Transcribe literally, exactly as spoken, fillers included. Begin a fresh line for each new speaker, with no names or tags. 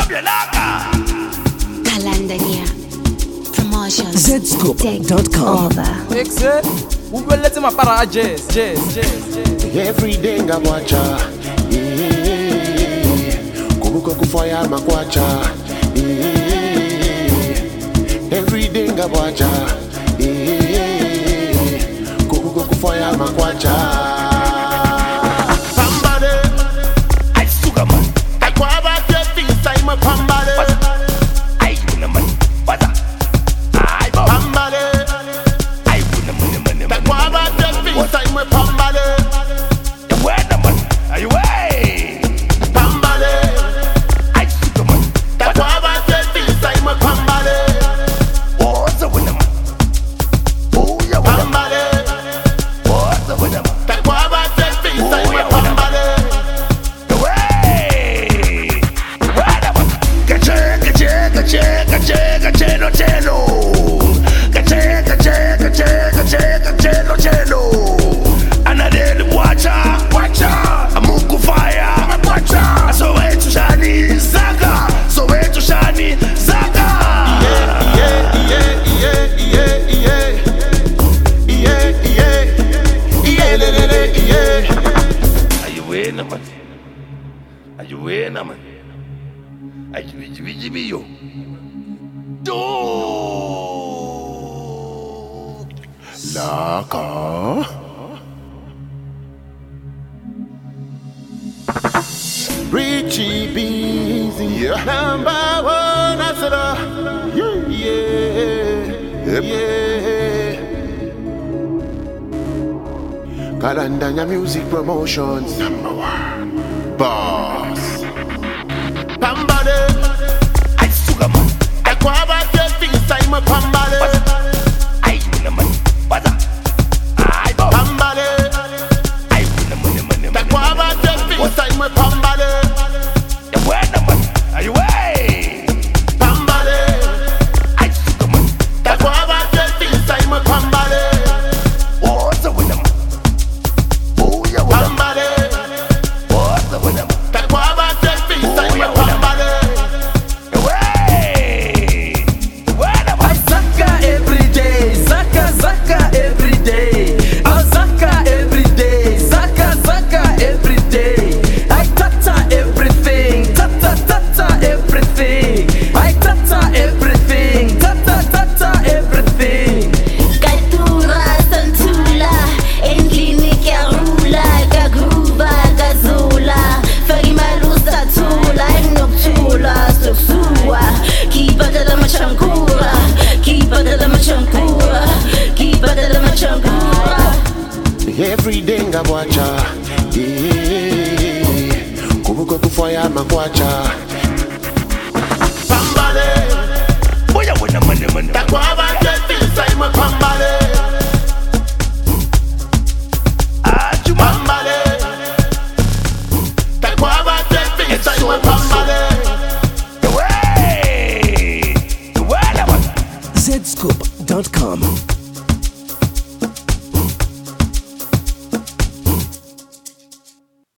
Kalandania Promotions
Z Scoop dot com.
Excel, we will let him a para jazz, jazz, jazz, jazz.
Every day ngabwacha, kubuka kufaya makwacha. Every day ngabwacha, kubuka kufaya makwacha.
Are you in, man? Are you in, man? Yo. Do.
Laka. Richie Busy, yeah. Number one, I said, uh, yeah, yeah, yeah. Kalandania Music Promotions, number one, boss. Pambade,
I sugar man.
I quava the things I'm a pambade.
I win a man. What's up? I go.
Pambade,
I win a money, money, money.
I quava the things I'm a pambade.
You win a man. Are you way?
Pambade,
I sugar man.
I quava the things I'm a pambade.
What's the winner? Oh, yeah,
Pambade,
what's the winner?
I quava the things I'm a pambade. Every day ngabwacha, kubuka kufaya makwacha.